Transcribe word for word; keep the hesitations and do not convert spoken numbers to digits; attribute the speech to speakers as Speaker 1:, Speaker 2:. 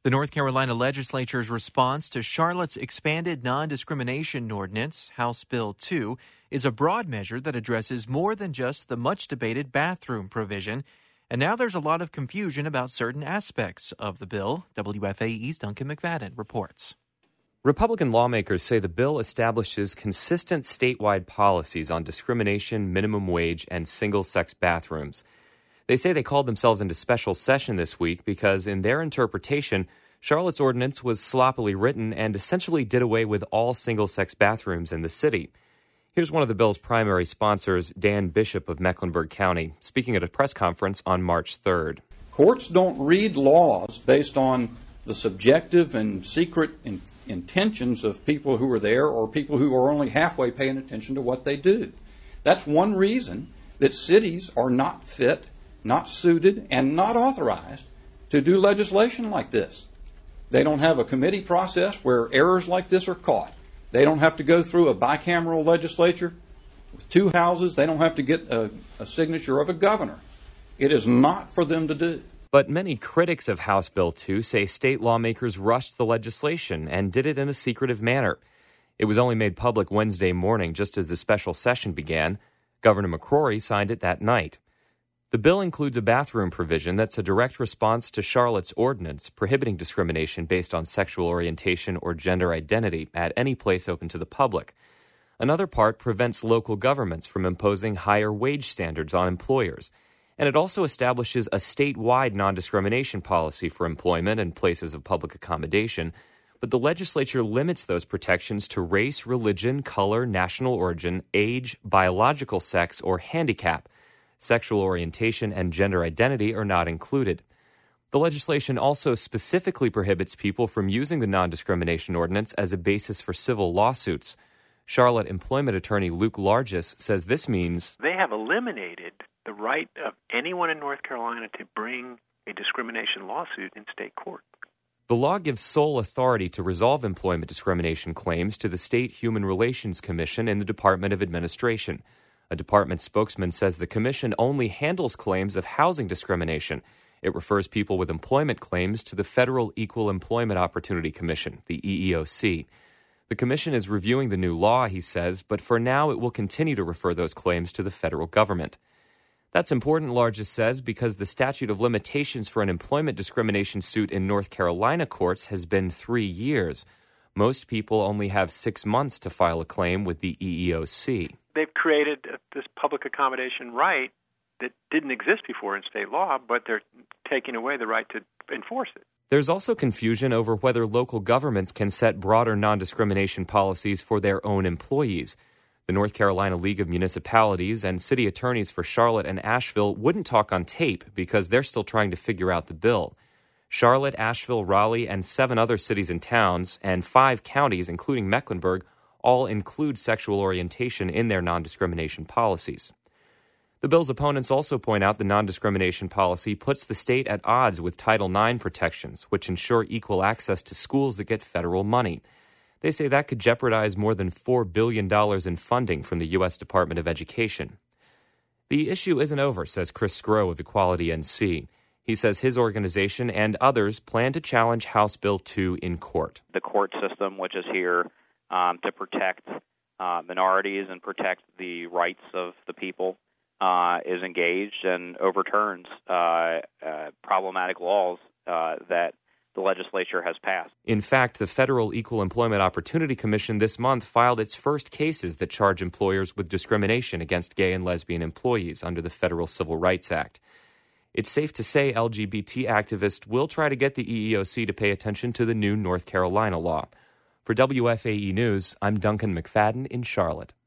Speaker 1: The North Carolina legislature's response to Charlotte's expanded non-discrimination ordinance, House Bill two, is a broad measure that addresses more than just the much-debated bathroom provision. And now there's a lot of confusion about certain aspects of the bill. W F A E's Duncan McFadden reports.
Speaker 2: Republican lawmakers say the bill establishes consistent statewide policies on discrimination, minimum wage, and single-sex bathrooms. They say they called themselves into special session this week because, in their interpretation, Charlotte's ordinance was sloppily written and essentially did away with all single-sex bathrooms in the city. Here's one of the bill's primary sponsors, Dan Bishop of Mecklenburg County, speaking at a press conference on March third.
Speaker 3: Courts don't read laws based on the subjective and secret in- intentions of people who are there or people who are only halfway paying attention to what they do. That's one reason that cities are not fit, not suited, and not authorized to do legislation like this. They don't have a committee process where errors like this are caught. They don't have to go through a bicameral legislature with two houses. They don't have to get a, a signature of a governor. It is not for them to do.
Speaker 2: But many critics of House Bill two say state lawmakers rushed the legislation and did it in a secretive manner. It was only made public Wednesday morning, just as the special session began. Governor McCrory signed it that night. The bill includes a bathroom provision that's a direct response to Charlotte's ordinance prohibiting discrimination based on sexual orientation or gender identity at any place open to the public. Another part prevents local governments from imposing higher wage standards on employers. And it also establishes a statewide non-discrimination policy for employment and places of public accommodation. But the legislature limits those protections to race, religion, color, national origin, age, biological sex, or handicap. Sexual orientation and gender identity are not included. The legislation also specifically prohibits people from using the non-discrimination ordinance as a basis for civil lawsuits. Charlotte employment attorney Luke Largess says this means
Speaker 4: they have eliminated the right of anyone in North Carolina to bring a discrimination lawsuit in state court.
Speaker 2: The law gives sole authority to resolve employment discrimination claims to the State Human Relations Commission in the Department of Administration. A department spokesman says the commission only handles claims of housing discrimination. It refers people with employment claims to the Federal Equal Employment Opportunity Commission, the E E O C. The commission is reviewing the new law, he says, but for now it will continue to refer those claims to the federal government. That's important, Largess says, because the statute of limitations for an employment discrimination suit in North Carolina courts has been three years. Most people only have six months to file a claim with the E E O C.
Speaker 4: They've created this public accommodation right that didn't exist before in state law, but they're taking away the right to enforce it.
Speaker 2: There's also confusion over whether local governments can set broader non-discrimination policies for their own employees. The North Carolina League of Municipalities and city attorneys for Charlotte and Asheville wouldn't talk on tape because they're still trying to figure out the bill. Charlotte, Asheville, Raleigh, and seven other cities and towns, and five counties, including Mecklenburg, all include sexual orientation in their non-discrimination policies. The bill's opponents also point out the non-discrimination policy puts the state at odds with Title nine protections, which ensure equal access to schools that get federal money. They say that could jeopardize more than four billion dollars in funding from the U S Department of Education. The issue isn't over, says Chris Skro of Equality N C. He says his organization and others plan to challenge House Bill two in court.
Speaker 5: The court system, which is here um, to protect uh, minorities and protect the rights of the people, uh, is engaged and overturns uh, uh, problematic laws uh, that the legislature has passed.
Speaker 2: In fact, the Federal Equal Employment Opportunity Commission this month filed its first cases that charge employers with discrimination against gay and lesbian employees under the Federal Civil Rights Act. It's safe to say L G B T activists will try to get the E E O C to pay attention to the new North Carolina law. For W F A E News, I'm Duncan McFadden in Charlotte.